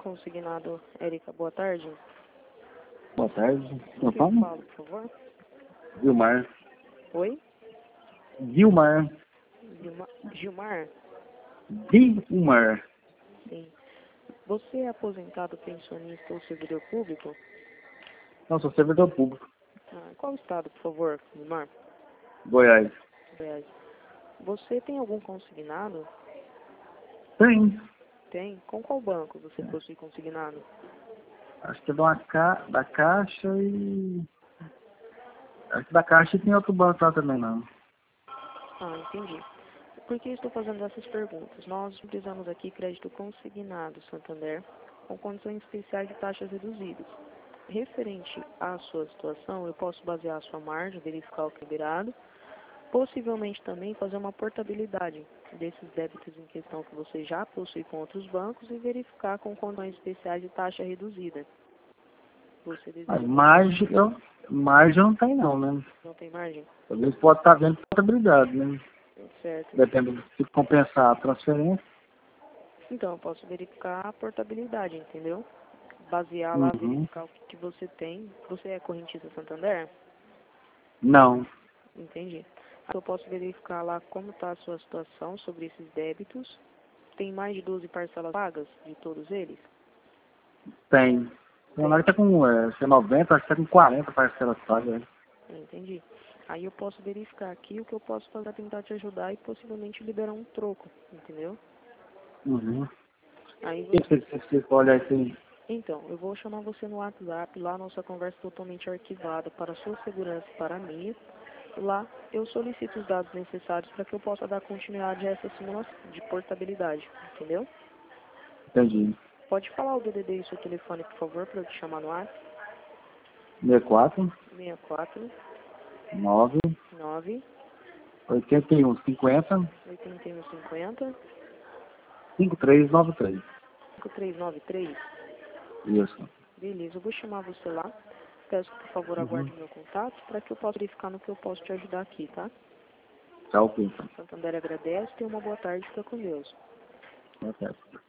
consignado Érica, boa tarde. Boa tarde. Quem fala, por favor? Gilmar. Oi? Gilmar. Gilmar? Gilmar. Sim. Você é aposentado, pensionista ou servidor público? Não, sou servidor público. Qual estado, por favor, Gilmar? Goiás. Goiás. Você tem algum consignado? Tem. Tem? Com qual banco você possui consignado? Acho que é da Caixa e... Acho que da Caixa e tem outro banco lá também, não. Entendi. Por que estou fazendo essas perguntas? Nós utilizamos aqui crédito consignado, Santander, com condições especiais de taxas reduzidas. Referente à sua situação, eu posso basear a sua margem, verificar o que é liberado, possivelmente também fazer uma portabilidade desses débitos em questão que você já possui com outros bancos e verificar com condições especiais de taxa reduzida. Você Mas deseja... margem não tem não, né? Não tem margem? Talvez pode estar vendo portabilidade, né? Certo. Depende se compensar a transferência. Então, eu posso verificar a portabilidade, entendeu? Basear lá, Uhum. verificar o que você tem. Você é correntista Santander? Não. Entendi. Eu posso verificar lá como está a sua situação sobre esses débitos. Tem mais de 12 parcelas pagas de todos eles? Tem. O Leonardo tá com 90, acho que tá com 40 parcelas pagas. Entendi. Aí eu posso verificar aqui o que eu posso fazer para tentar te ajudar e possivelmente liberar um troco, entendeu? Uhum. Aí O que você olha assim? Então, eu vou chamar você no WhatsApp, lá nossa conversa totalmente arquivada para a sua segurança e para a minha. Lá eu solicito os dados necessários para que eu possa dar continuidade a essa simulação de portabilidade, entendeu? Entendi. Pode falar o DDD e seu telefone, por favor, para eu te chamar no WhatsApp. 64 64 9 9 81 50 81 50 5393. 5393. Isso. Beleza, eu vou chamar você lá. Peço que, por favor, aguarde meu contato para que eu possa verificar no que eu posso te ajudar aqui, tá? Tchau, Pinto. Santander agradece, tenha uma boa tarde, fica com Deus. Boa tarde.